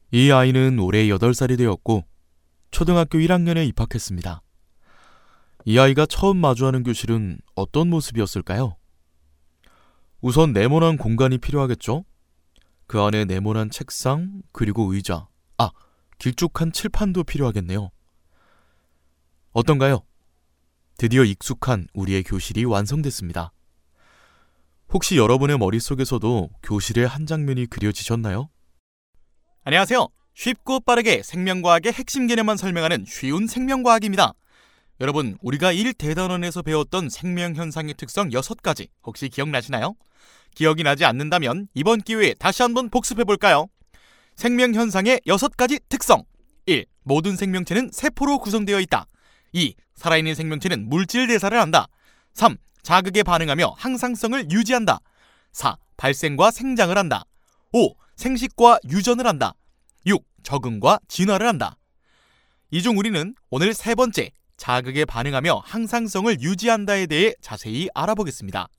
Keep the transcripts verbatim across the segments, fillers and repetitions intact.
이 아이는 올해 여덟 살이 되었고 초등학교 일 학년에 입학했습니다. 이 아이가 처음 마주하는 교실은 어떤 모습이었을까요? 우선 네모난 공간이 필요하겠죠? 그 안에 네모난 책상, 그리고 의자, 아, 길쭉한 칠판도 필요하겠네요. 어떤가요? 드디어 익숙한 우리의 교실이 완성됐습니다. 혹시 여러분의 머릿속에서도 교실의 한 장면이 그려지셨나요? 안녕하세요. 쉽고 빠르게 생명과학의 핵심 개념만 설명하는 쉬운 생명과학입니다. 여러분, 우리가 일 대단원에서 배웠던 생명현상의 특성 여섯 가지 혹시 기억나시나요? 기억이 나지 않는다면 이번 기회에 다시 한번 복습해볼까요? 생명현상의 여섯 가지 특성. 일. 모든 생명체는 세포로 구성되어 있다. 이. 살아있는 생명체는 물질 대사를 한다. 삼. 자극에 반응하며 항상성을 유지한다. 사. 발생과 생장을 한다. 오. 생식과 유전을 한다. 육. 적응과 진화를 한다. 이 중 우리는 오늘 세 번째, 자극에 반응하며 항상성을 유지한다에 대해 자세히 알아보겠습니다.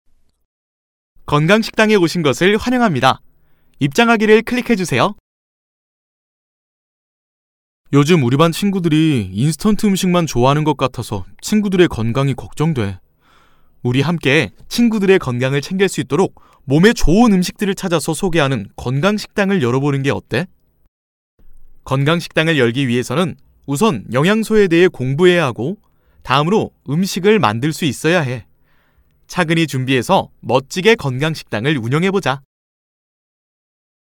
건강식당에 오신 것을 환영합니다. 입장하기를 클릭해주세요. 요즘 우리 반 친구들이 인스턴트 음식만 좋아하는 것 같아서 친구들의 건강이 걱정돼. 우리 함께 친구들의 건강을 챙길 수 있도록 몸에 좋은 음식들을 찾아서 소개하는 건강식당을 열어보는 게 어때? 건강식당을 열기 위해서는 우선 영양소에 대해 공부해야 하고 다음으로 음식을 만들 수 있어야 해. 차근히 준비해서 멋지게 건강식당을 운영해보자.